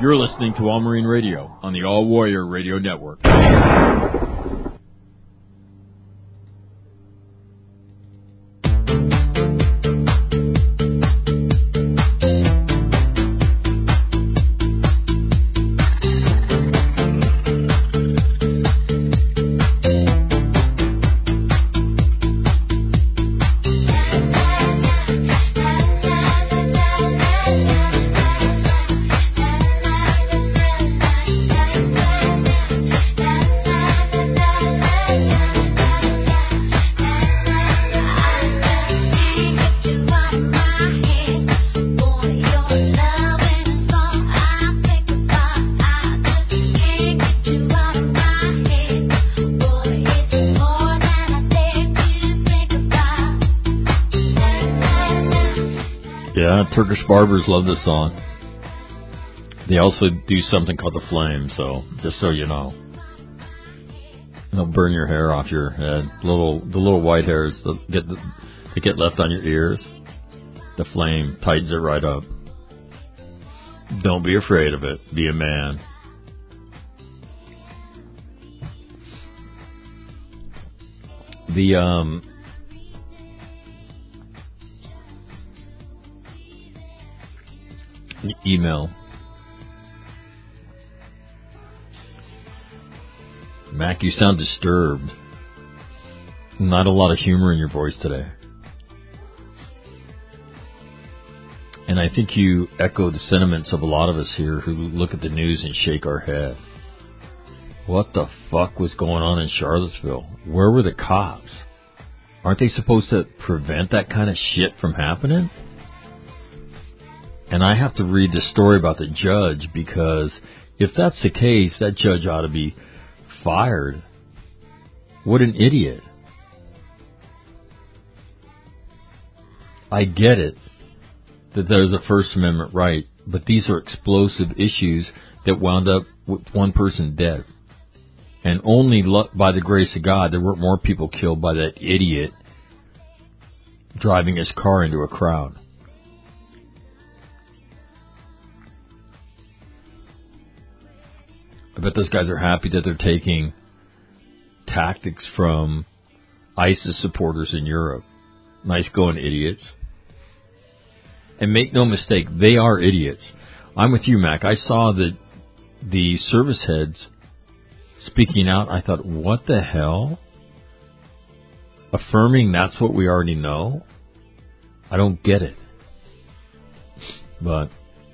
You're listening to All Marine Radio on the All Warrior Radio Network. Turkish barbers love this song. They also do something called the flame, so just so you know. They'll burn your hair off your head. The little white hairs that get left on your ears. The flame tightens it right up. Don't be afraid of it. Be a man. Email. Mac, you sound disturbed. Not a lot of humor in your voice today. And I think you echo the sentiments of a lot of us here who look at the news and shake our head. What the fuck was going on in Charlottesville? Where were the cops? Aren't they supposed to prevent that kind of shit from happening? And I have to read the story about the judge because if that's the case, that judge ought to be fired. What an idiot. I get it that there's a First Amendment right, but these are explosive issues that wound up with one person dead. And only by the grace of God, there weren't more people killed by that idiot driving his car into a crowd. I bet those guys are happy that they're taking tactics from ISIS supporters in Europe. Nice going, idiots. And make no mistake, they are idiots. I'm with you, Mac. I saw the service heads speaking out. I thought, what the hell? Affirming that's what we already know? I don't get it. But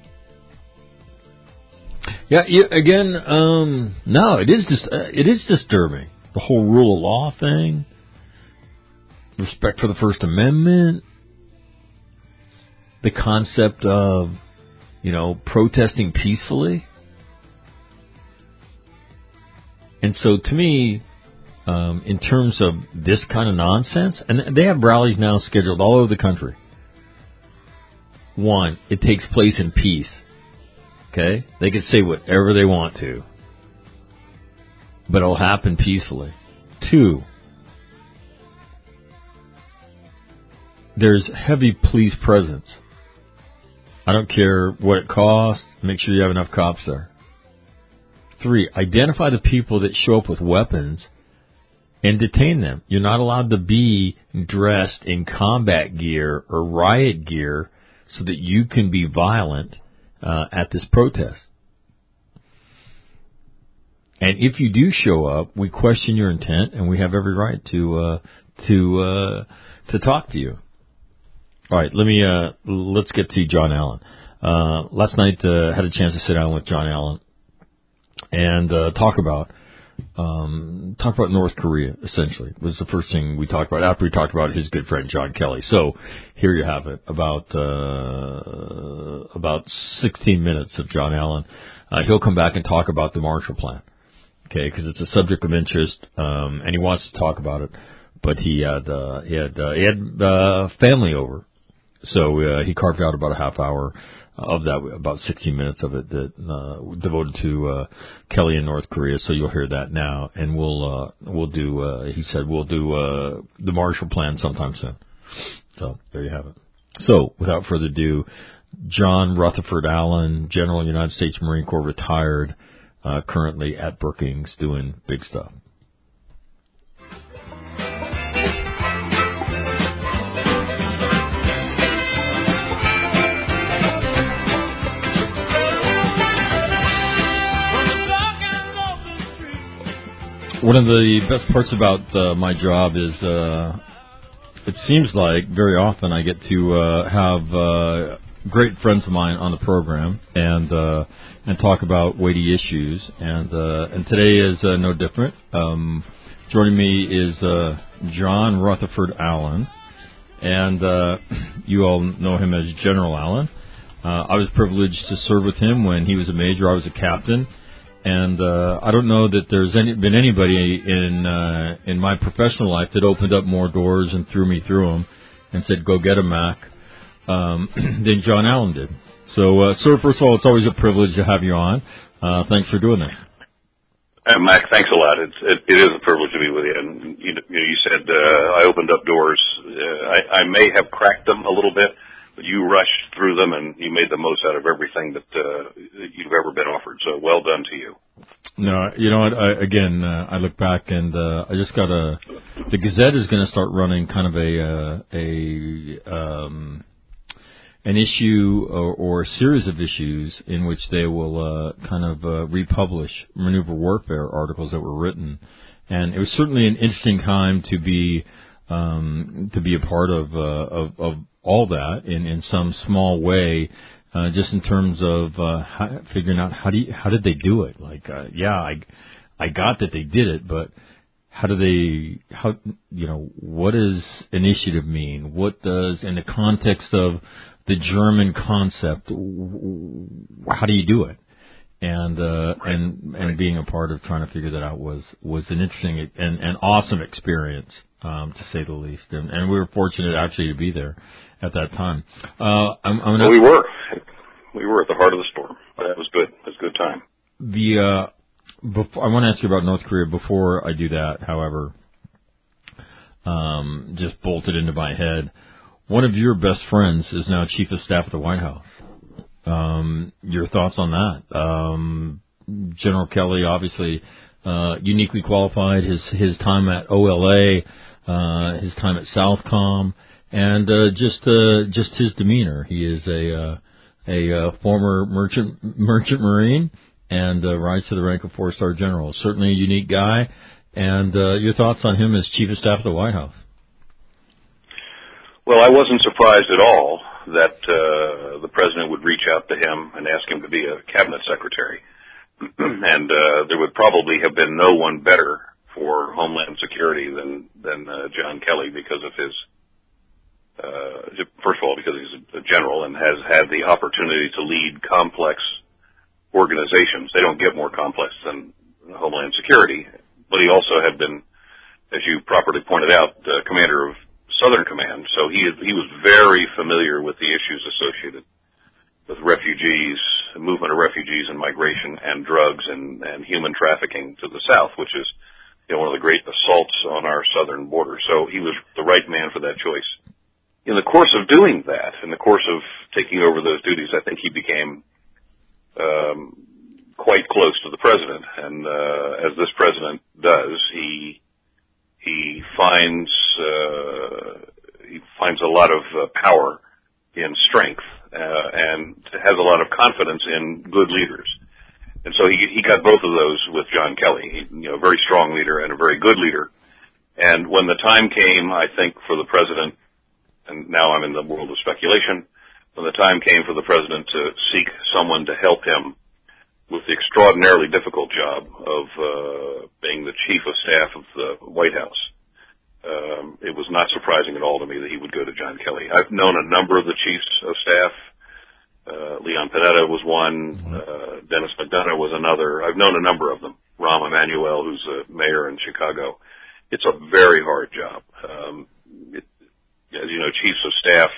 yeah, again, no, it is disturbing. The whole rule of law thing, respect for the First Amendment, the concept of, protesting peacefully. And so to me, in terms of this kind of nonsense, and they have rallies now scheduled all over the country. One, it takes place in peace. Okay? They can say whatever they want to, but it'll happen peacefully. Two, there's heavy police presence. I don't care what it costs. Make sure you have enough cops there. Three, identify the people that show up with weapons and detain them. You're not allowed to be dressed in combat gear or riot gear so that you can be violent at this protest. And if you do show up, we question your intent, and we have every right to talk to you. All right, let's get to John Allen. Last night had a chance to sit down with John Allen and talk about North Korea. Essentially, was the first thing we talked about after we talked about his good friend John Kelly. So here you have it, about 16 minutes of John Allen. He'll come back and talk about the Marshall Plan, okay? Because it's a subject of interest, and he wants to talk about it. But he had family over, so he carved out about a half hour of that, about 16 minutes of it that devoted to Kelly in North Korea. So you'll hear that now, and we'll do. He said we'll do the Marshall Plan sometime soon. So there you have it. So without further ado, John Rutherford Allen, General United States Marine Corps, retired, currently at Brookings doing big stuff. One of the best parts about my job is it seems like very often I get to have great friends of mine on the program and talk about weighty issues, and today is no different. Joining me is John Rutherford Allen, and you all know him as General Allen. I was privileged to serve with him when he was a major. I was a captain. And I don't know that there's been anybody in my professional life that opened up more doors and threw me through them and said, "Go get 'em, Mac," than John Allen did. So, sir, first of all, it's always a privilege to have you on. Thanks for doing this. Mac, thanks a lot. It is a privilege to be with you. And you said I opened up doors. I may have cracked them a little bit, but you rushed through them and you made the most out of everything that you've ever been offered. So well done to you. No, you know what? I look back and I just got the Gazette is going to start running kind of an issue or a series of issues in which they will kind of republish maneuver warfare articles that were written, and it was certainly an interesting time to be a part of all that in some small way, just in terms of figuring out how did they do it? Like, I got that they did it, but what does initiative mean? What does, in the context of the German concept, how do you do it? And being a part of trying to figure that out was an interesting and awesome experience, to say the least. And we were fortunate actually to be there at that time. We were at the heart of the storm. That was good. It was a good time. I want to ask you about North Korea. Before I do that, however, just bolted into my head, one of your best friends is now Chief of Staff at the White House. Your thoughts on that? General Kelly, obviously, uniquely qualified. His time at OLA, his time at Southcom, and just his demeanor. He is a former merchant marine and rise to the rank of 4-star general. Certainly a unique guy. And your thoughts on him as Chief of Staff at the White House? Well, I wasn't surprised at all that the president would reach out to him and ask him to be a cabinet secretary. And there would probably have been no one better for Homeland Security than John Kelly, because of his first of all, because he's a general and has had the opportunity to lead complex organizations. They don't get more complex than Homeland Security, but he also had been, as you properly pointed out, commander of Southern Command. So he was very familiar with the issues associated with refugees, movement of refugees and migration, and drugs and human trafficking to the south, which is one of the great assaults on our southern border. So he was the right man for that choice. In the course of doing that, in the course of taking over those duties, I think he became quite close to the president. And as this president does, he finds a lot of power in strength and has a lot of confidence in good leaders. And so he got both of those with John Kelly. A very strong leader and a very good leader. And when the time came, I think, for the president, and now I'm in the world of speculation, when the time came for the president to seek someone to help him with the extraordinarily difficult job of being the chief of staff of the White House, it was not surprising at all to me that he would go to John Kelly. I've known a number of the chiefs of staff. Leon Panetta was one. Dennis McDonough was another. I've known a number of them. Rahm Emanuel, who's a mayor in Chicago. It's a very hard job. As you know, chiefs of staff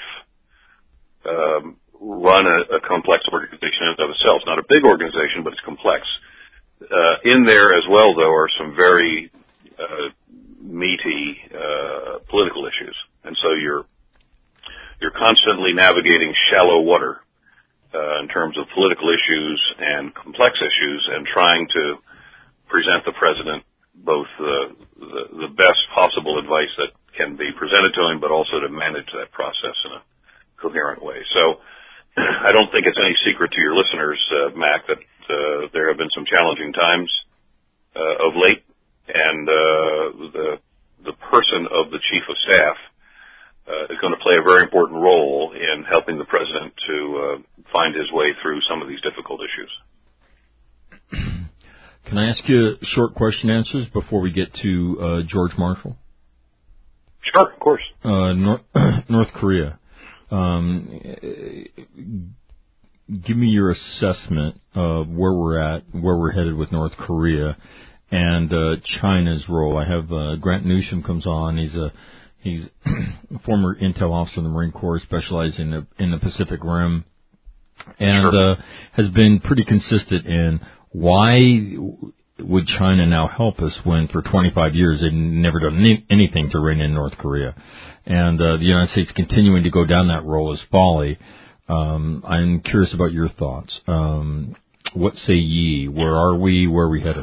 run a complex organization in and of itself. It's not a big organization, but it's complex. In there as well, though, are some very meaty political issues, and so you're constantly navigating shallow water in terms of political issues and complex issues, and trying to present the president both the best possible advice that can be presented to him, but also to manage that process in a coherent way. So I don't think it's any secret to your listeners, Mac, that there have been some challenging times of late, and the person of the chief of staff is going to play a very important role in helping the president to find his way through some of these difficult issues. Can I ask you short question answers before we get to George Marshall? Sure, of course. North Korea. Give me your assessment of where we're at, where we're headed with North Korea, and China's role. I have Grant Newsham comes on. He's a former intel officer in the Marine Corps, specializing in the Pacific Rim, and has been pretty consistent in why would China now help us when for 25 years they've never done anything to rein in North Korea, and the United States continuing to go down that road is folly. I'm curious about your thoughts. What say ye? Where are we? Where are we headed?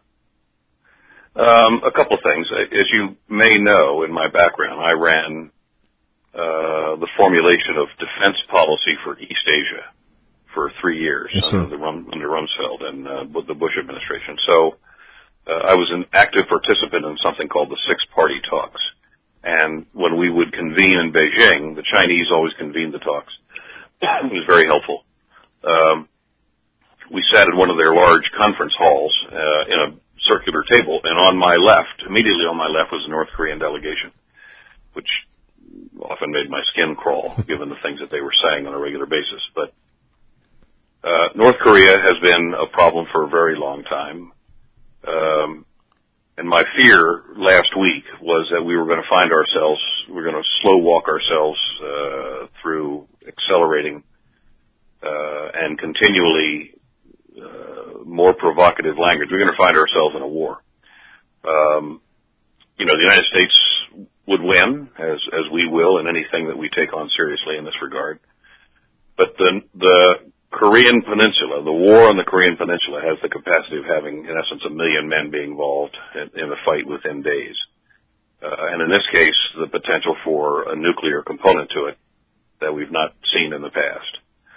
A couple of things. As you may know, in my background, I ran the formulation of defense policy for East Asia for 3 years. Yes, under Rumsfeld and with the Bush administration. So I was an active participant in something called the Six-Party Talks. And when we would convene in Beijing, the Chinese always convened the talks. It was very helpful. We sat in one of their large conference halls in a circular table, and on my left, immediately on my left, was a North Korean delegation, which often made my skin crawl, given the things that they were saying on a regular basis. But North Korea has been a problem for a very long time. And my fear last week was that we were going to find ourselves, we're going to slow walk ourselves through accelerating and continually more provocative language. We're going to find ourselves in a war. The United States would win, as we will in anything that we take on seriously in this regard. But the Korean Peninsula, the war on the Korean Peninsula, has the capacity of having, in essence, 1 million men be involved in the fight within days. And in this case, the potential for a nuclear component to it that we've not seen in the past.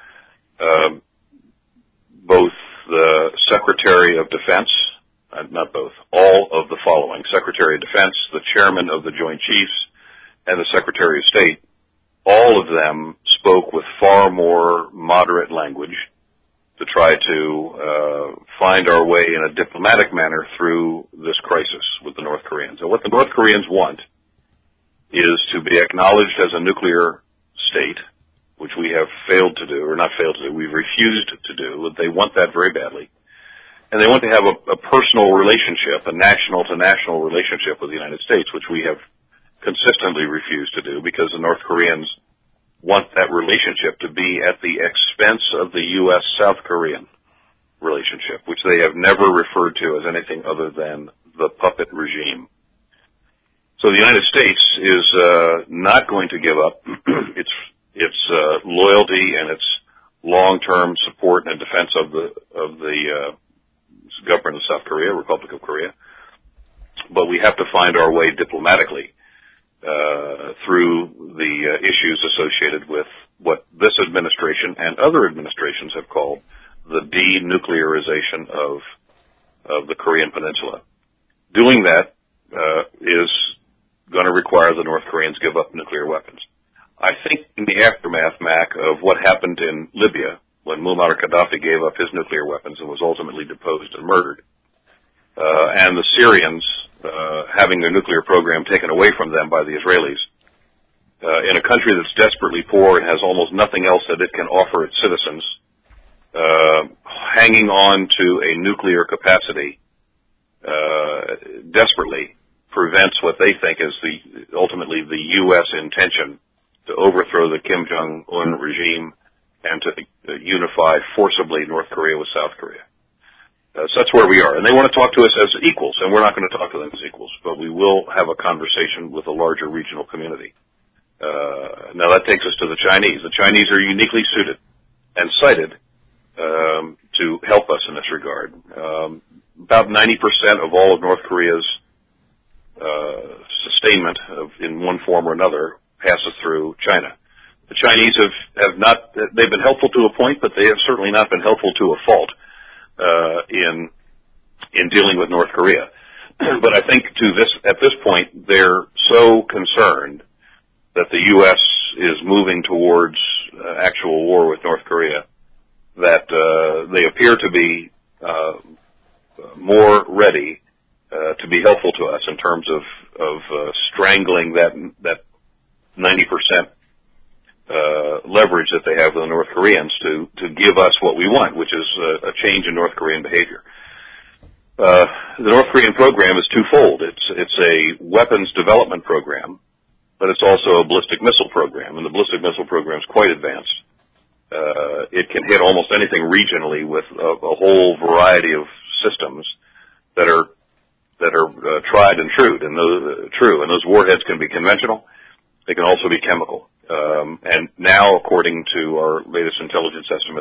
Both the Secretary of Defense, not both, all of the following, Secretary of Defense, the Chairman of the Joint Chiefs, and the Secretary of State, all of them spoke with far more moderate language to try to find our way in a diplomatic manner through this crisis with the North Koreans. And what the North Koreans want is to be acknowledged as a nuclear state, which we have failed to do, or not failed to do, we've refused to do. They want that very badly. And they want to have a personal relationship, a national-to-national relationship with the United States, which we have consistently refused to do because the North Koreans want that relationship to be at the expense of the U.S.-South Korean relationship, which they have never referred to as anything other than the puppet regime. So the United States is not going to give up its loyalty and its long-term support and defense of the government of South Korea, Republic of Korea. But we have to find our way diplomatically through the issues associated with what this administration and other administrations have called the denuclearization of the Korean Peninsula. Doing that is going to require the North Koreans give up nuclear weapons. I think in the aftermath, Mac, of what happened in Libya when Muammar Gaddafi gave up his nuclear weapons and was ultimately deposed and murdered, and the Syrians having their nuclear program taken away from them by the Israelis, in a country that's desperately poor and has almost nothing else that it can offer its citizens, hanging on to a nuclear capacity desperately prevents what they think is ultimately the U.S. intention to overthrow the Kim Jong-un regime and to unify forcibly North Korea with South Korea. So that's where we are. And they want to talk to us as equals, and we're not going to talk to them as equals, but we will have a conversation with a larger regional community. Now that takes us to the Chinese. The Chinese are uniquely suited and cited to help us in this regard. About 90% of all of North Korea's sustainment in one form or another passes through China. The Chinese have not, they've been helpful to a point, but they have certainly not been helpful to a fault in dealing with North Korea. But I think at this point, they're so concerned that the U.S. is moving towards actual war with North Korea that they appear to be more ready to be helpful to us in terms of strangling that 90% leverage that they have with the North Koreans to give us what we want, which is a change in North Korean behavior. The North Korean program is twofold. It's a weapons development program, but it's also a ballistic missile program, and the ballistic missile program is quite advanced. It can hit almost anything regionally with a whole variety of systems that are tried and true, and those warheads can be conventional. They can also be chemical. And now, according to our latest intelligence estimates,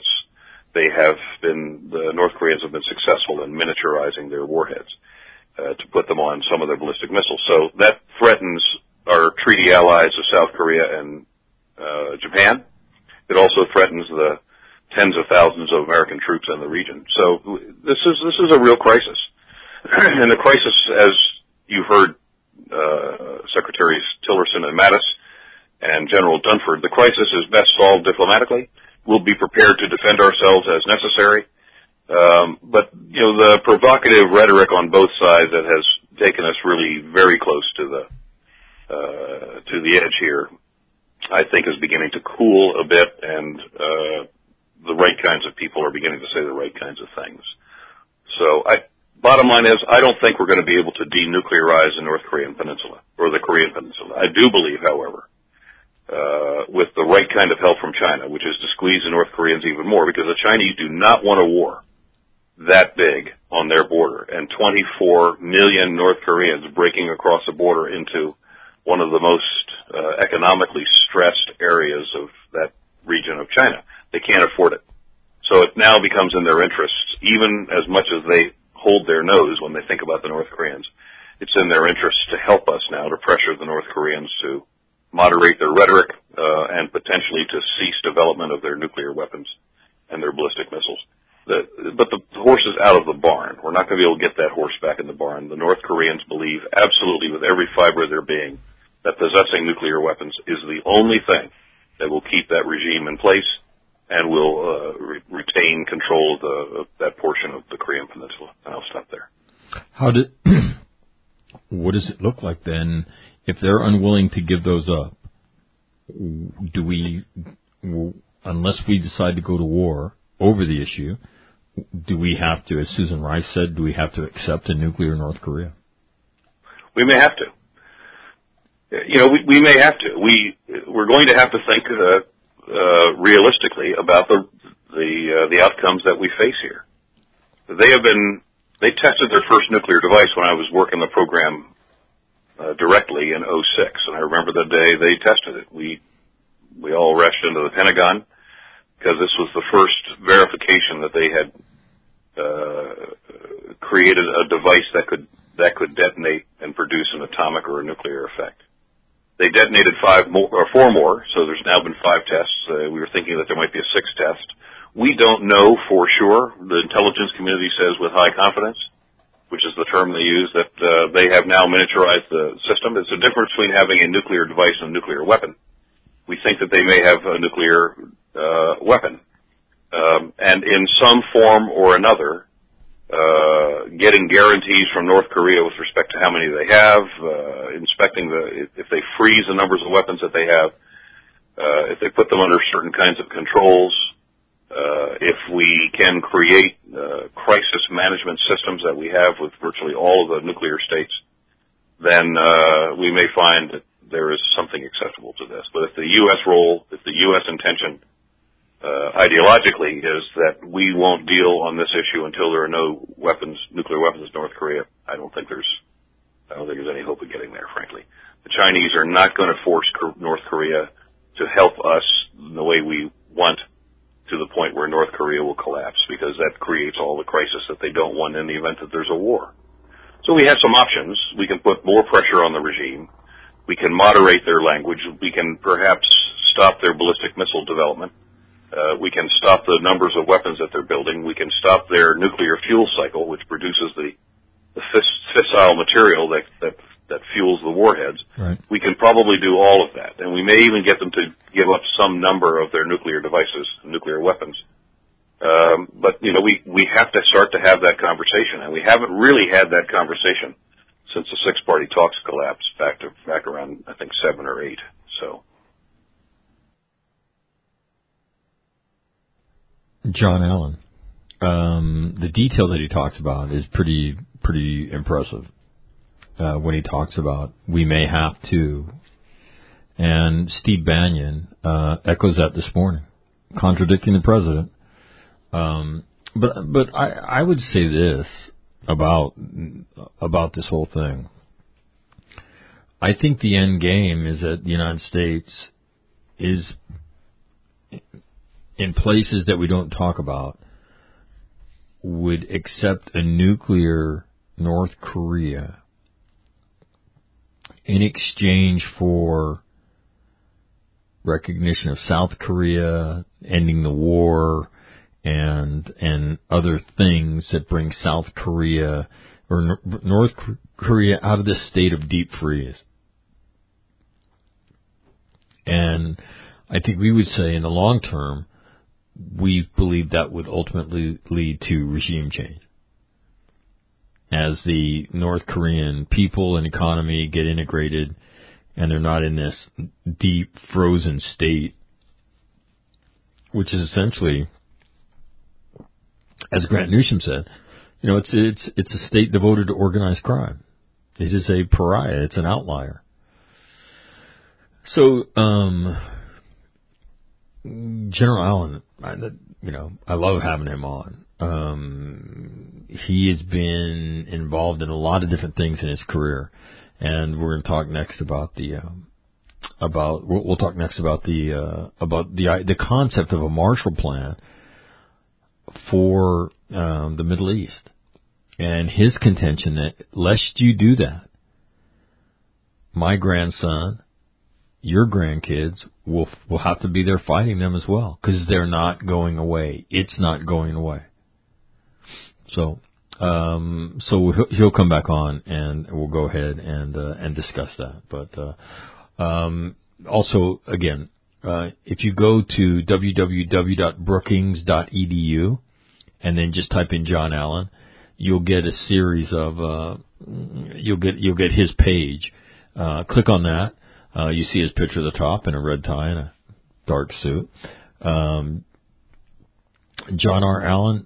the North Koreans have been successful in miniaturizing their warheads to put them on some of their ballistic missiles. So that threatens our treaty allies of South Korea and Japan. It also threatens the tens of thousands of American troops in the region. So this is a real crisis. And the crisis, as you heard Secretaries Tillerson and Mattis and General Dunford, the crisis is best solved diplomatically. We'll be prepared to defend ourselves as necessary. But, the provocative rhetoric on both sides that has taken us really very close to the edge here, I think is beginning to cool a bit, and the right kinds of people are beginning to say the right kinds of things. So bottom line is, I don't think we're going to be able to denuclearize the North Korean peninsula, or the Korean peninsula. I do believe, however, with the right kind of help from China, which is to squeeze the North Koreans even more, because the Chinese do not want a war that big on their border, and 24 million North Koreans breaking across the border into one of the most economically stressed areas of that region of China. They can't afford it. So it now becomes in their interests, even as much as they hold their nose when they think about the North Koreans, it's in their interests to help us now to pressure the North Koreans to moderate their rhetoric and potentially to cease development of their nuclear weapons and their ballistic missiles. But the horse is out of the barn. We're not going to be able to get that horse back in the barn. The North Koreans believe absolutely with every fiber of their being that possessing nuclear weapons is the only thing that will keep that regime in place and will retain control of that portion of the Korean peninsula. And I'll stop there. What does it look like then if they're unwilling to give those up? Do we, unless we decide to go to war over the issue, do we have to, as Susan Rice said, do we have to accept a nuclear North Korea? We may have to. We may have to. We're going to have to think realistically about the outcomes that we face here. They tested their first nuclear device when I was working the program directly in 2006, and I remember the day they tested it. We all rushed into the Pentagon because this was the first verification that they had created a device that could detonate and produce an atomic or a nuclear effect. They detonated 4 more, so there's now been 5 tests. We were thinking that there might be a 6th test. We don't know for sure. The intelligence community says with high confidence, which is the term they use, that they have now miniaturized the system. It's a difference between having a nuclear device and a nuclear weapon. We think that they may have a nuclear weapon. And in some form or another, getting guarantees from North Korea with respect to how many they have, inspecting if they freeze the numbers of weapons that they have, if they put them under certain kinds of controls, if we can create crisis management systems that we have with virtually all of the nuclear states, then we may find that there is something acceptable to this. But if the U.S. role, if the U.S. intention ideologically is that we won't deal on this issue until there are no nuclear weapons in North Korea, I don't think there's any hope of getting there, frankly. The Chinese are not going to force North Korea to help us the way we want to the point where North Korea will collapse, because that creates all the crisis that they don't want in the event that there's a war. So we have some options. We can put more pressure on the regime. We can moderate their language. We can perhaps stop their ballistic missile development. We can stop the numbers of weapons that they're building. We can stop their nuclear fuel cycle, which produces the fissile material that fuels the warheads. Right. We can probably do all of that, and we may even get them to give up some number of their nuclear devices, nuclear weapons. But we have to start to have that conversation, and we haven't really had that conversation since the six-party talks collapsed back around, I think, 7 or 8. So, John Allen, the detail that he talks about is pretty impressive. When he talks about we may have to, and Steve Bannon echoes that this morning, contradicting the president. But I would say this about this whole thing. I think the end game is that the United States is in places that we don't talk about would accept a nuclear North Korea in exchange for recognition of South Korea, ending the war, and other things that bring South Korea or North Korea out of this state of deep freeze. And I think we would say in the long term, we believe that would ultimately lead to regime change. As the North Korean people and economy get integrated and they're not in this deep frozen state, which is essentially, as Grant Newsham said, it's a state devoted to organized crime. It is a pariah. It's an outlier. So, General Allen, I love having him on. He has been involved in a lot of different things in his career, and we're going to talk next about the concept of a Marshall Plan for the Middle East, and his contention that lest you do that, my grandson, your grandkids will have to be there fighting them as well, because they're not going away. It's not going away. So he'll come back on, and we'll go ahead and discuss that. But also, again, if you go to www.brookings.edu and then just type in John Allen, you'll get a series of you'll get his page. Click on that. You see his picture at the top in a red tie and a dark suit. John R. Allen,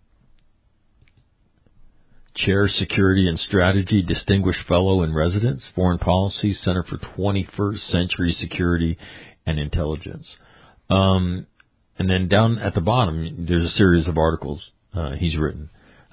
Chair, Security and Strategy, Distinguished Fellow in Residence, Foreign Policy, Center for 21st Century Security and Intelligence. And then down at the bottom, there's a series of articles he's written.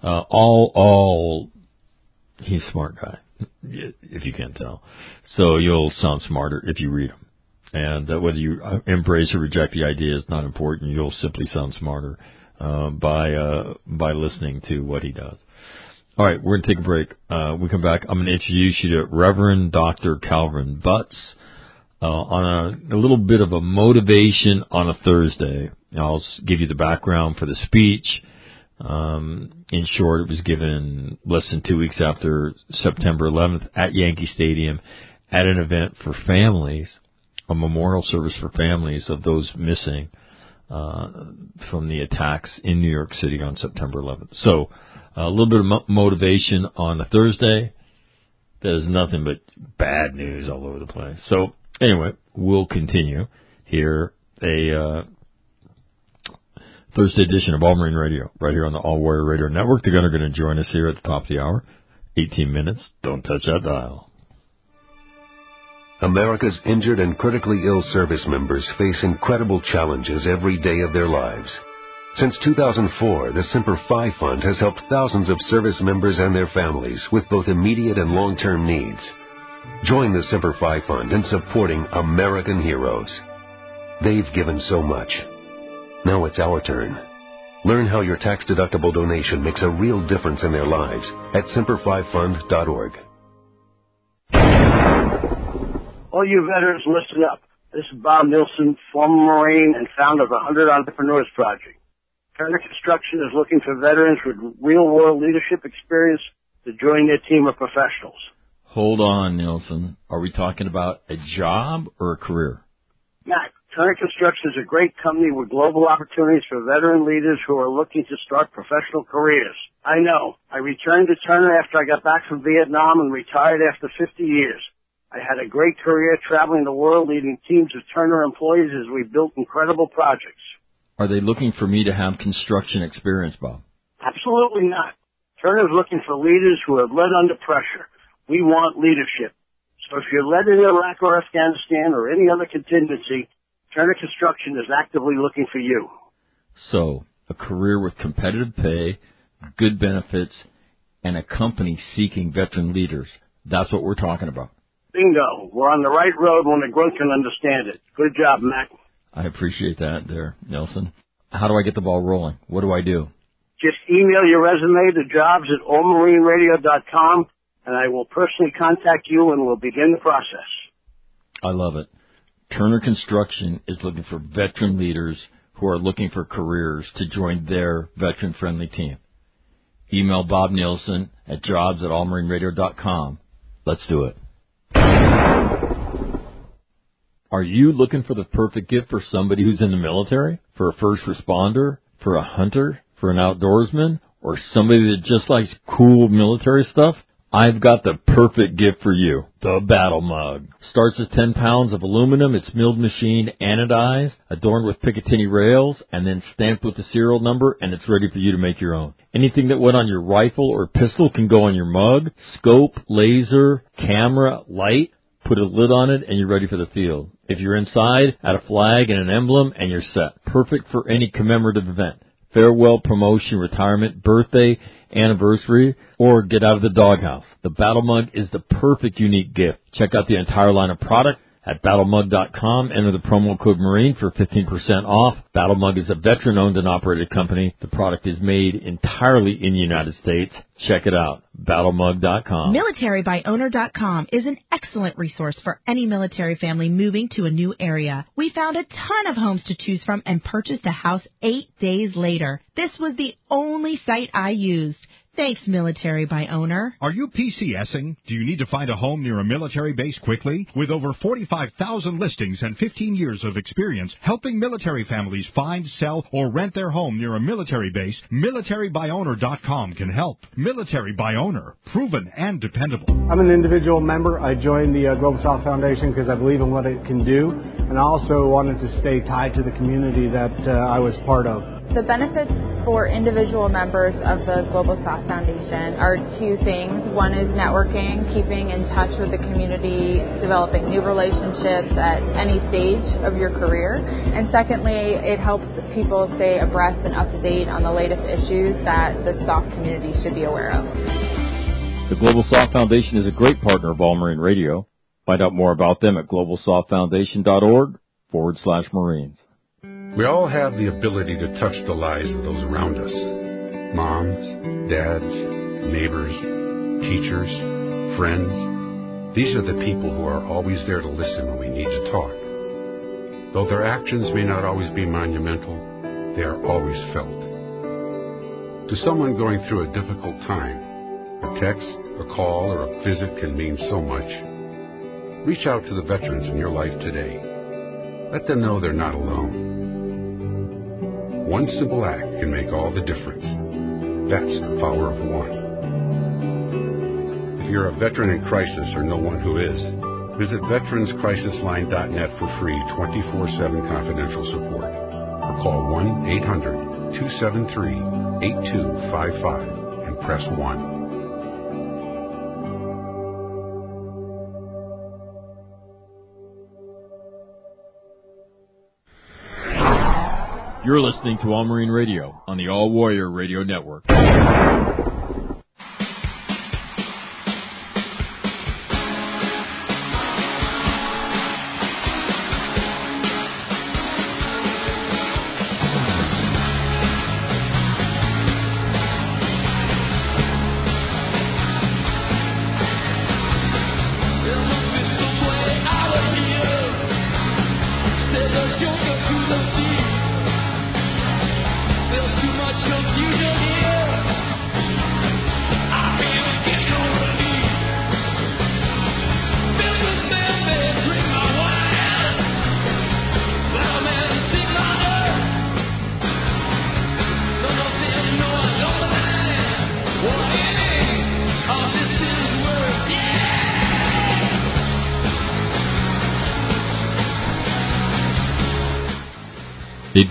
He's a smart guy, if you can't tell. So you'll sound smarter if you read them. And whether you embrace or reject the idea is not important. You'll simply sound smarter by listening to what he does. All right, we're going to take a break. We come back. I'm going to introduce you to Reverend Dr. Calvin Butts on a little bit of a motivation on a Thursday. I'll give you the background for the speech. In short, it was given less than 2 weeks after September 11th at Yankee Stadium at an event for families, a memorial service for families of those missing from the attacks in New York City on September 11th. So a little bit of motivation on a Thursday. There's nothing but bad news all over the place. So anyway, we'll continue here a Thursday edition of All Marine Radio, right here on the All Warrior Radio Network. They're going to join us here at the top of the hour. 18 minutes. Don't touch that dial. America's injured and critically ill service members face incredible challenges every day of their lives. Since 2004, the Semper Fi Fund has helped thousands of service members and their families with both immediate and long-term needs. Join the Semper Fi Fund in supporting American heroes. They've given so much. Now it's our turn. Learn how your tax-deductible donation makes a real difference in their lives at Semper5Fund.org. All you veterans, listen up. This is Bob Nilsson, former Marine and founder of the 100 Entrepreneurs Project. Turner Construction is looking for veterans with real-world leadership experience to join their team of professionals. Hold on, Nilsson. Are we talking about a job or a career? Matt, Turner Construction is a great company with global opportunities for veteran leaders who are looking to start professional careers. I know. I returned to Turner after I got back from Vietnam and retired after 50 years. I had a great career traveling the world leading teams of Turner employees as we built incredible projects. Are they looking for me to have construction experience, Bob? Absolutely not. Turner is looking for leaders who have led under pressure. We want leadership. So if you're led in Iraq or Afghanistan or any other contingency, Turner Construction is actively looking for you. So, a career with competitive pay, good benefits, and a company seeking veteran leaders. That's what we're talking about. Bingo. We're on the right road when the grunt can understand it. Good job, Mac. I appreciate that there, Nelson. How do I get the ball rolling? What do I do? Just email your resume to jobs@allmarineradio.com, and I will personally contact you and we'll begin the process. I love it. Turner Construction is looking for veteran leaders who are looking for careers to join their veteran-friendly team. Email Bob Nielsen at jobs@allmarineradio.com. Let's do it. Are you looking for the perfect gift for somebody who's in the military, for a first responder, for a hunter, for an outdoorsman, or somebody that just likes cool military stuff? I've got the perfect gift for you, the Battle Mug. Starts at 10 pounds of aluminum. It's milled machine anodized, adorned with Picatinny rails, and then stamped with the serial number, and it's ready for you to make your own. Anything that went on your rifle or pistol can go on your mug. Scope, laser, camera, light. Put a lid on it, and you're ready for the field. If you're inside, add a flag and an emblem, and you're set. Perfect for any commemorative event. Farewell, promotion, retirement, birthday, anniversary, or get out of the doghouse. The Battle Mug is the perfect unique gift. Check out the entire line of product at battlemug.com. Enter the promo code MARINE for 15% off. Battle Mug is a veteran-owned and operated company. The product is made entirely in the United States. Check it out, battlemug.com. MilitaryByOwner.com is an excellent resource for any military family moving to a new area. We found a ton of homes to choose from and purchased a house 8 days later. This was the only site I used. Thanks, Military by Owner. Are you PCSing? Do you need to find a home near a military base quickly? With over 45,000 listings and 15 years of experience helping military families find, sell, or rent their home near a military base, MilitaryByOwner.com can help. Military by Owner, proven and dependable. I'm an individual member. I joined the Global South Foundation because I believe in what it can do, and I also wanted to stay tied to the community that I was part of. The benefits for individual members of the Global South Foundation are two things. One is networking, keeping in touch with the community, developing new relationships at any stage of your career. And secondly, it helps people stay abreast and up to date on the latest issues that the SOF community should be aware of. The Global Soft Foundation is a great partner of All Marine Radio. Find out more about them at globalsoftfoundation.org/Marines. We all have the ability to touch the lives of those around us. Moms, dads, neighbors, teachers, friends. These are the people who are always there to listen when we need to talk. Though their actions may not always be monumental, they are always felt. To someone going through a difficult time, a text, a call, or a visit can mean so much. Reach out to the veterans in your life today. Let them know they're not alone. One simple act can make all the difference. That's the power of one. If you're a veteran in crisis or know one who is, visit veteranscrisisline.net for free 24/7 confidential support. Or call 1-800-273-8255 and press 1. You're listening to All Marine Radio on the All Warrior Radio Network.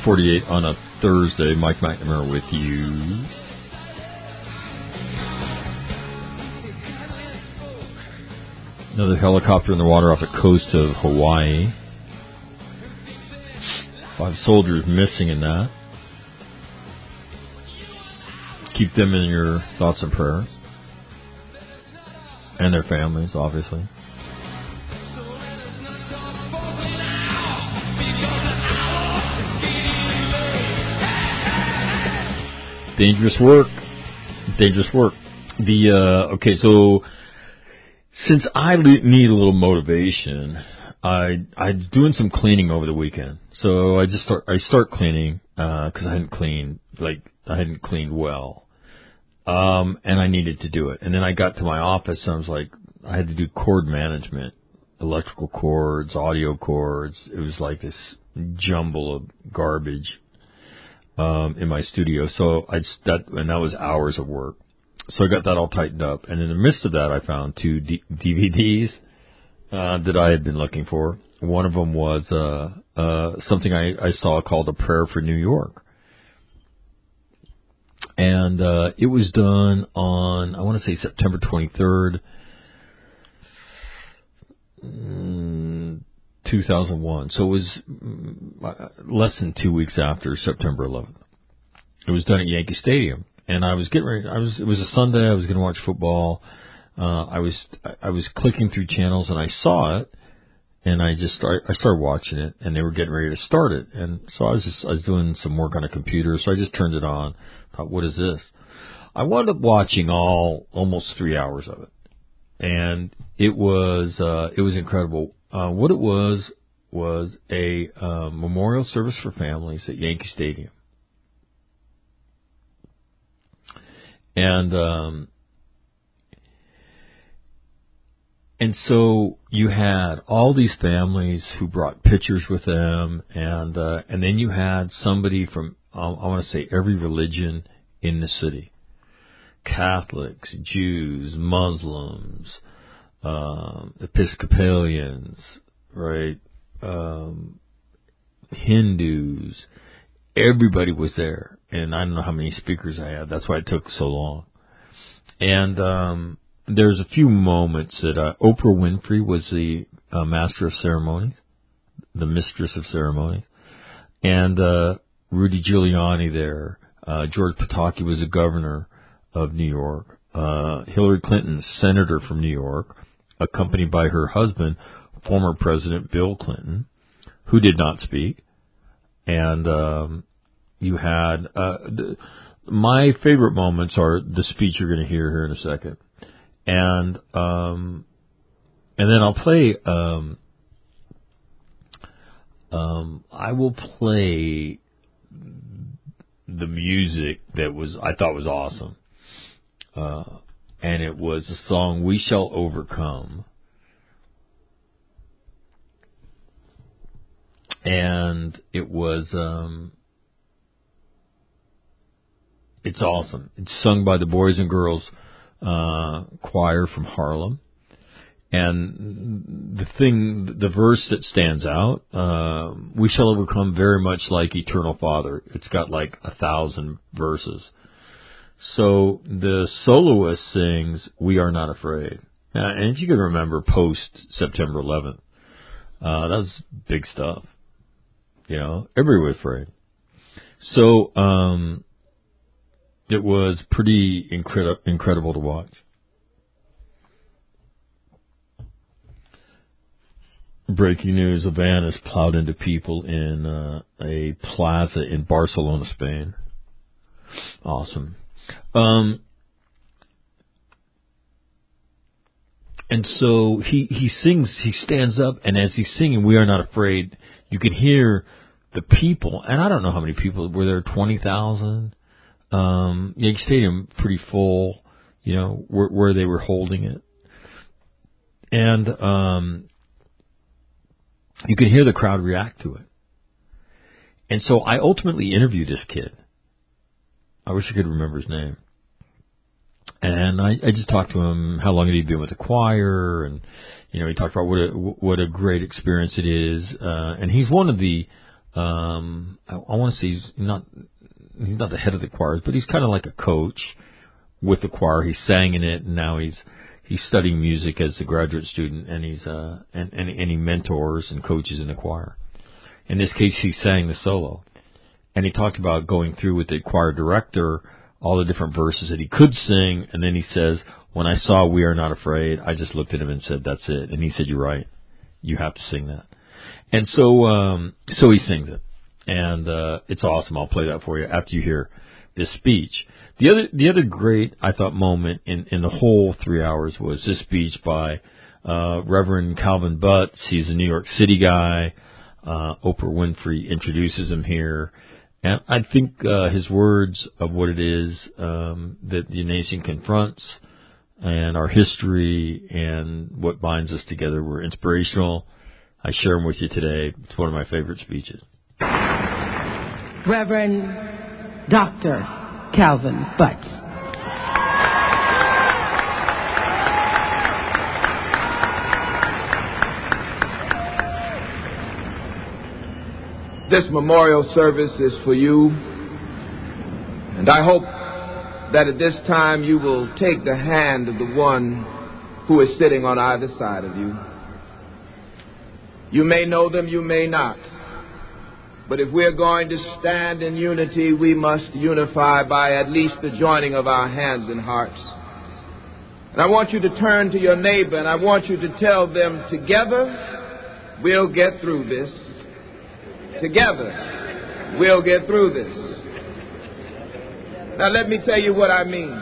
7:48 on a Thursday. Mike McNamara with you. Another helicopter in the water off the coast of Hawaii. 5 soldiers missing in that. Keep them in your thoughts and prayers. And their families, obviously. Dangerous work. Dangerous work. Okay, so since I need a little motivation, I was doing some cleaning over the weekend. So I start cleaning because I hadn't cleaned well, and I needed to do it. And then I got to my office and I was like, I had to do cord management, electrical cords, audio cords. It was like this jumble of garbage in my studio. So that was hours of work. So I got that all tightened up, and in the midst of that, I found 2 DVDs that I had been looking for. One of them was something I saw called A Prayer for New York, and it was done on, I want to say, September 23rd, 2001. So it was less than 2 weeks after September 11th. It was done at Yankee Stadium. And I was getting ready. It was a Sunday. I was going to watch football. I was clicking through channels and I saw it, and I started watching it, and they were getting ready to start it. And so I was doing some work on a computer, so I just turned it on. Thought, what is this? I wound up watching almost 3 hours of it, and it was incredible. What it was a memorial service for families at Yankee Stadium. And so you had all these families who brought pictures with them, and then you had somebody from, I want to say, every religion in the city. Catholics, Jews, Muslims, Episcopalians, right? Hindus. Everybody was there, and I don't know how many speakers I had. That's why it took so long. And there's a few moments that Oprah Winfrey was the master of ceremonies, the mistress of ceremonies, and Rudy Giuliani there. George Pataki was the governor of New York. Hillary Clinton, senator from New York, accompanied by her husband, former President Bill Clinton, who did not speak. And you had my favorite moments are the speech you're going to hear here in a second, and then I'll play. I will play the music that I thought was awesome, and it was the song "We Shall Overcome." And it was, it's awesome. It's sung by the Boys and Girls Choir from Harlem. And the verse that stands out, we shall overcome, very much like Eternal Father. It's got like 1,000 verses. So the soloist sings, "We Are Not Afraid." And if you can remember post September 11th, that was big stuff. You know, everybody was afraid. So, it was pretty incredible to watch. Breaking news, a van has plowed into people in a plaza in Barcelona, Spain. Awesome. And so he sings, he stands up, and as he's singing, "We Are Not Afraid," you can hear the people, and I don't know how many people were there, 20,000. Yankee Stadium, pretty full, you know, where they were holding it. And you could hear the crowd react to it. And so I ultimately interviewed this kid. I wish I could remember his name. And I just talked to him, how long had he been with the choir, and, you know, he talked about what a great experience it is. And he's one of the I want to say he's not the head of the choir, but he's kind of like a coach with the choir. He sang in it, and now he's studying music as a graduate student, and he's and he mentors and coaches in the choir. In this case, he sang the solo, and he talked about going through with the choir director all the different verses that he could sing, and then he says, when I saw We Are Not Afraid, I just looked at him and said, that's it. And he said, you're right. You have to sing that. And so he sings it. And it's awesome. I'll play that for you after you hear this speech. The other great, I thought, moment in the whole 3 hours was this speech by Reverend Calvin Butts. He's a New York City guy. Oprah Winfrey introduces him here. And I think his words of what it is that the nation confronts and our history and what binds us together were inspirational. I share them with you today. It's one of my favorite speeches. Reverend Dr. Calvin Butts. This memorial service is for you, and I hope that at this time you will take the hand of the one who is sitting on either side of you. You may know them, you may not, but if we're going to stand in unity, we must unify by at least the joining of our hands and hearts. And I want you to turn to your neighbor, and I want you to tell them, together we'll get through this. Together, we'll get through this. Now, let me tell you what I mean.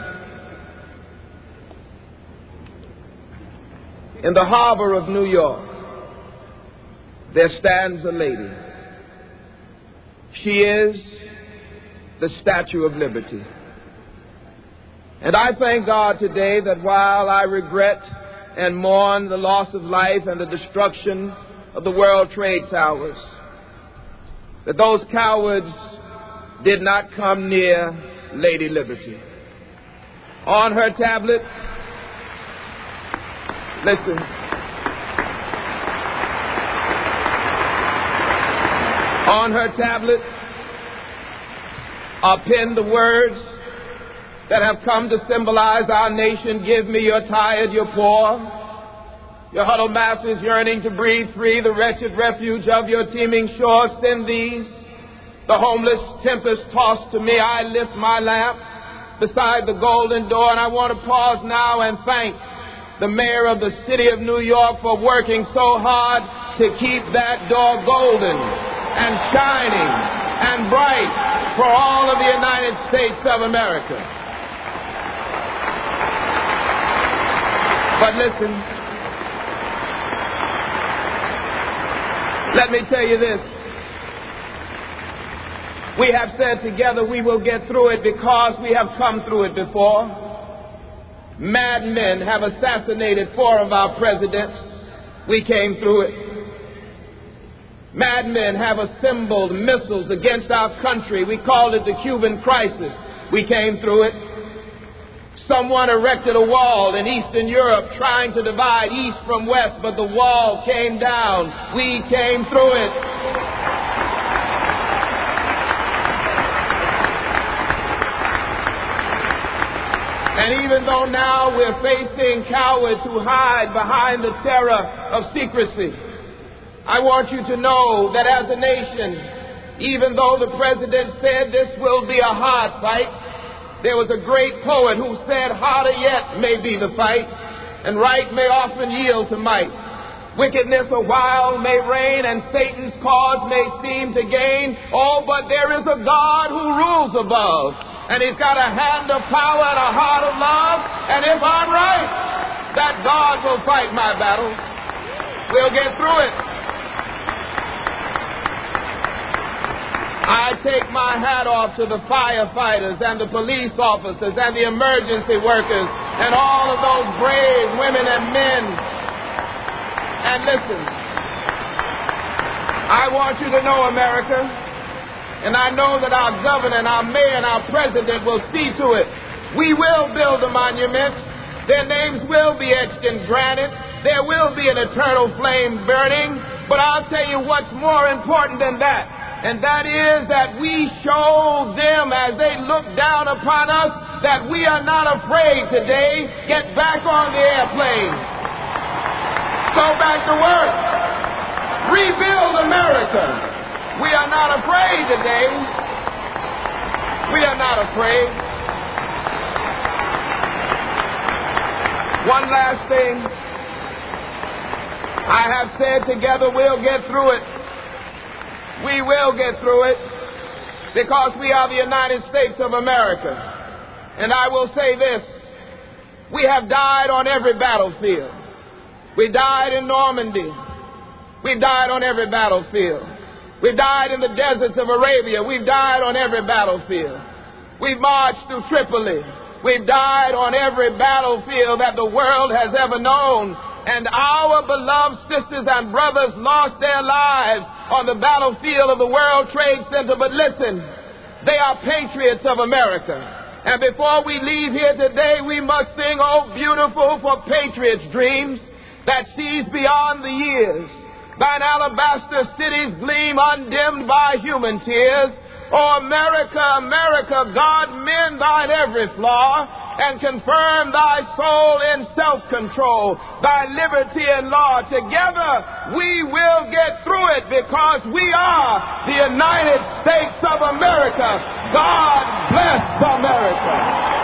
In the harbor of New York, there stands a lady. She is the Statue of Liberty. And I thank God today that while I regret and mourn the loss of life and the destruction of the World Trade Towers, that those cowards did not come near Lady Liberty. On her tablet, listen, on her tablet are penned the words that have come to symbolize our nation. Give me your tired, your poor, your huddled masses yearning to breathe free, the wretched refuge of your teeming shores. Send these, the homeless tempest tossed to me. I lift my lamp beside the golden door, and I want to pause now and thank the mayor of the city of New York for working so hard to keep that door golden and shining and bright for all of the United States of America. But listen, let me tell you this. We have said together we will get through it because we have come through it before. Madmen have assassinated 4 of our presidents. We came through it. Madmen have assembled missiles against our country. We called it the Cuban crisis. We came through it. Someone erected a wall in Eastern Europe trying to divide East from West, but the wall came down. We came through it. And even though now we're facing cowards who hide behind the terror of secrecy, I want you to know that as a nation, even though the president said this will be a hard fight, there was a great poet who said, harder yet may be the fight, and right may often yield to might. Wickedness a while may reign, and Satan's cause may seem to gain. Oh, but there is a God who rules above, and he's got a hand of power and a heart of love, and if I'm right, that God will fight my battles. We'll get through it. I take my hat off to the firefighters and the police officers and the emergency workers and all of those brave women and men. And listen, I want you to know, America, and I know that our governor and our mayor and our president will see to it. We will build a monument. Their names will be etched in granite. There will be an eternal flame burning. But I'll tell you what's more important than that. And that is that we show them as they look down upon us that we are not afraid today. Get back on the airplane. Go back to work. Rebuild America. We are not afraid today. We are not afraid. One last thing. I have said together we'll get through it. We will get through it because we are the United States of America. And I will say this. We have died on every battlefield. We died in Normandy. We died on every battlefield. We died in the deserts of Arabia. We've died on every battlefield. We've marched through Tripoli. We've died on every battlefield that the world has ever known. And our beloved sisters and brothers lost their lives on the battlefield of the World Trade Center. But listen, they are patriots of America. And before we leave here today, we must sing, "Oh, beautiful for patriots' dreams that sees beyond the years. Thine alabaster cities gleam undimmed by human tears. Oh, America, America, God mend thine every flaw and confirm thy soul in self-control, thy liberty and law. Together we will get through it because we are the United States of America. God bless America."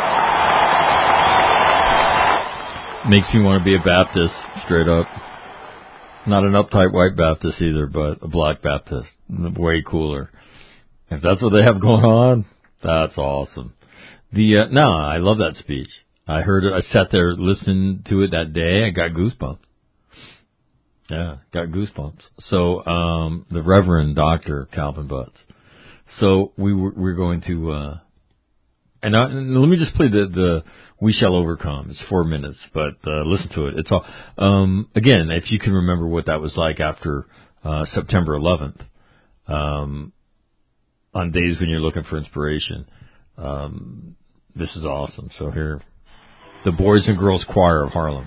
Makes me want to be a Baptist, straight up. Not an uptight white Baptist either, but a black Baptist. Way cooler. If that's what they have going on, that's awesome. I love that speech. I heard it. I sat there listening to it that day. I got goosebumps. Yeah, got goosebumps. So, the Reverend Dr. Calvin Butts. So we're going to, and let me just play the "We Shall Overcome." It's 4 minutes, but listen to it. It's all again. If you can remember what that was like after September 11th. On days when you're looking for inspiration. This is awesome. So here, the Boys and Girls Choir of Harlem.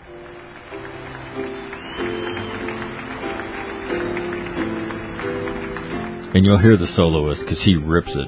And you'll hear the soloist because he rips it.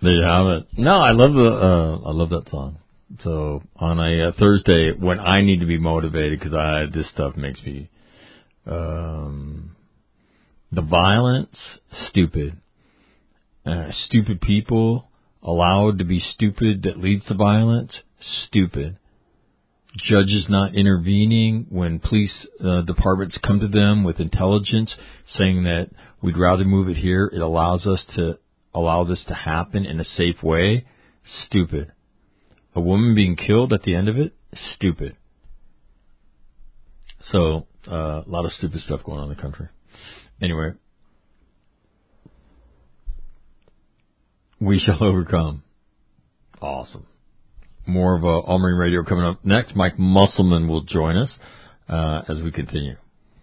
There you have it. No, I love that song. So on a Thursday when I need to be motivated because this stuff makes me the violence, stupid. Stupid people allowed to be stupid that leads to violence, stupid. Judges not intervening when police departments come to them with intelligence saying that we'd rather move it here. It allows us to allow this to happen in a safe way, stupid. A woman being killed at the end of it, stupid. So, a lot of stupid stuff going on in the country. Anyway, we shall overcome. Awesome. More of All Marine Radio coming up next. Mike Musselman will join us as we continue.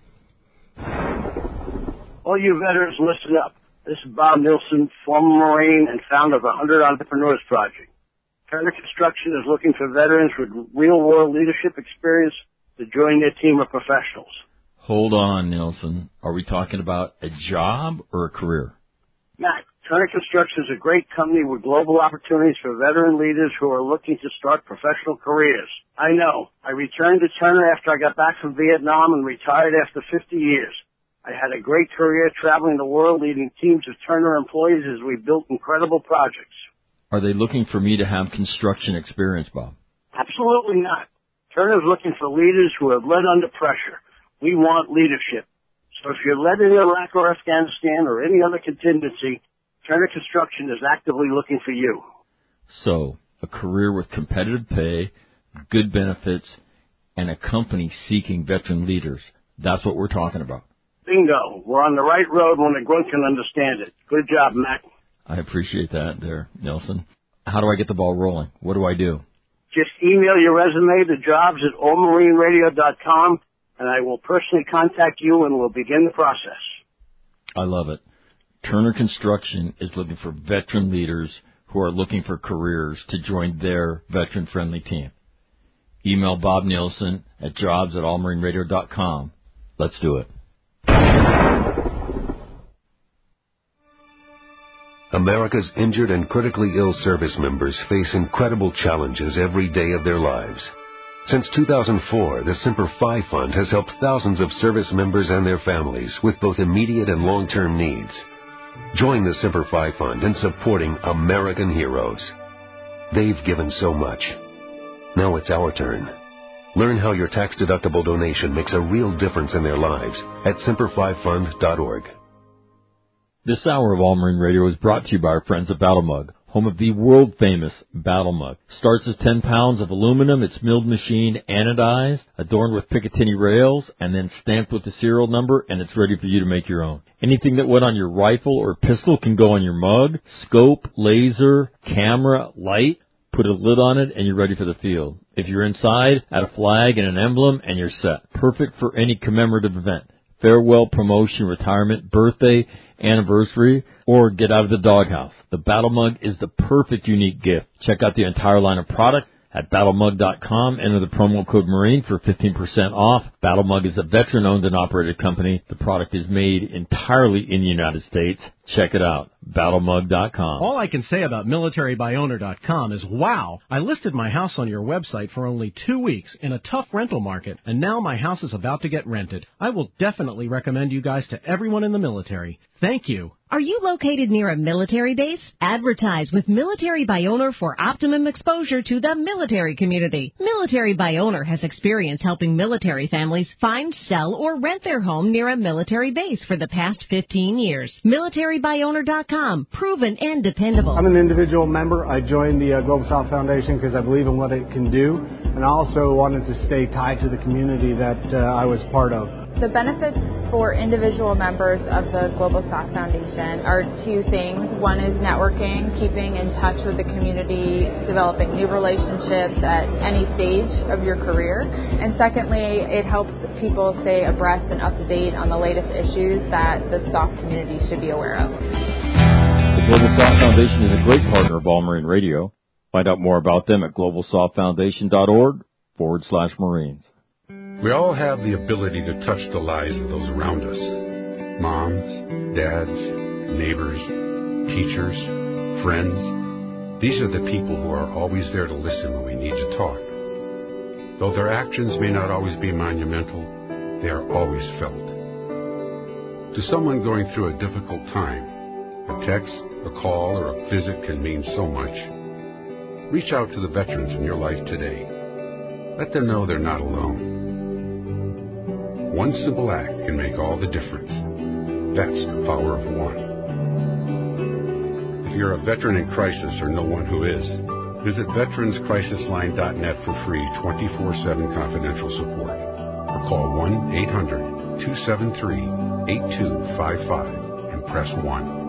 All you veterans, listen up. This is Bob Nielsen, former Marine and founder of the 100 Entrepreneurs Project. Turner Construction is looking for veterans with real-world leadership experience to join their team of professionals. Hold on, Nielsen. Are we talking about a job or a career? Matt, Turner Construction is a great company with global opportunities for veteran leaders who are looking to start professional careers. I know. I returned to Turner after I got back from Vietnam and retired after 50 years. I had a great career traveling the world leading teams of Turner employees as we built incredible projects. Are they looking for me to have construction experience, Bob? Absolutely not. Turner's looking for leaders who have led under pressure. We want leadership. So if you're led in Iraq or Afghanistan or any other contingency, Turner Construction is actively looking for you. So, a career with competitive pay, good benefits, and a company seeking veteran leaders. That's what we're talking about. Bingo. We're on the right road when the grunt can understand it. Good job, Mac. I appreciate that there, Nelson. How do I get the ball rolling? What do I do? Just email your resume to jobs@allmarineradio.com, and I will personally contact you and we'll begin the process. I love it. Turner Construction is looking for veteran leaders who are looking for careers to join their veteran-friendly team. Email Bob Nielsen at jobs@allmarineradio.com. Let's do it. America's injured and critically ill service members face incredible challenges every day of their lives. Since 2004, the Semper Fi Fund has helped thousands of service members and their families with both immediate and long-term needs. Join the Semper Fi Fund in supporting American heroes. They've given so much. Now it's our turn. Learn how your tax-deductible donation makes a real difference in their lives at semperfifund.org. This hour of All Marine Radio is brought to you by our friends at Battle Mug, home of the world-famous Battle Mug. Starts as 10 pounds of aluminum. It's milled machined, anodized, adorned with Picatinny rails, and then stamped with the serial number, and it's ready for you to make your own. Anything that went on your rifle or pistol can go on your mug. Scope, laser, camera, light. Put a lid on it, and you're ready for the field. If you're inside, add a flag and an emblem, and you're set. Perfect for any commemorative event. Farewell, promotion, retirement, birthday, anniversary, or get out of the doghouse. The Battle Mug is the perfect unique gift. Check out the entire line of product at battlemug.com. Enter the promo code Marine for 15% off. Battle Mug is a veteran-owned and operated company. The product is made entirely in the United States. Check it out, battlemug.com. All I can say about militarybuyowner.com is, wow, I listed my house on your website for only 2 weeks in a tough rental market, and now my house is about to get rented. I will definitely recommend you guys to everyone in the military. Thank you. Are you located near a military base? Advertise with Military by Owner for optimum exposure to the military community. Military by Owner has experience helping military families find, sell, or rent their home near a military base for the past 15 years. MilitaryBuyOwner.com. Proven and dependable. I'm an individual member. I joined the Global South Foundation because I believe in what it can do, and I also wanted to stay tied to the community that I was part of. The benefits for individual members of the Global South Foundation are two things. One is networking, keeping in touch with the community, developing new relationships at any stage of your career. And secondly, it helps people stay abreast and up to date on the latest issues that the SOF community should be aware of. The Global South Foundation is a great partner of All Marine Radio. Find out more about them at globalsoftfoundation.org/Marines. We all have the ability to touch the lives of those around us. Moms, dads, neighbors, teachers, friends. These are the people who are always there to listen when we need to talk. Though their actions may not always be monumental, they are always felt. To someone going through a difficult time, a text, a call, or a visit can mean so much. Reach out to the veterans in your life today. Let them know they're not alone. One simple act can make all the difference. That's the power of one. If you're a veteran in crisis or know one who is, visit veteranscrisisline.net for free 24/7 confidential support. Or call 1-800-273-8255 and press 1.